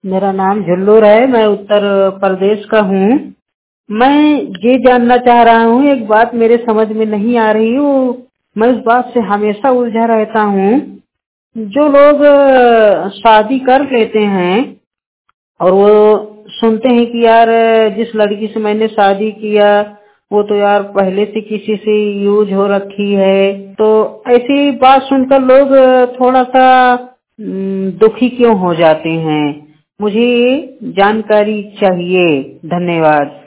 मेरा नाम झुल्लूर है। मैं उत्तर प्रदेश का हूँ। मैं ये जानना चाह रहा हूँ, एक बात मेरे समझ में नहीं आ रही वो, मैं उस बात से हमेशा उलझा रहता हूँ। जो लोग शादी कर लेते हैं और वो सुनते हैं कि यार जिस लड़की से मैंने शादी किया वो तो यार पहले से किसी से यूज हो रखी है, तो ऐसी बात सुनकर लोग थोड़ा सा दुखी क्यों हो जाते हैं? मुझे जानकारी चाहिए। धन्यवाद।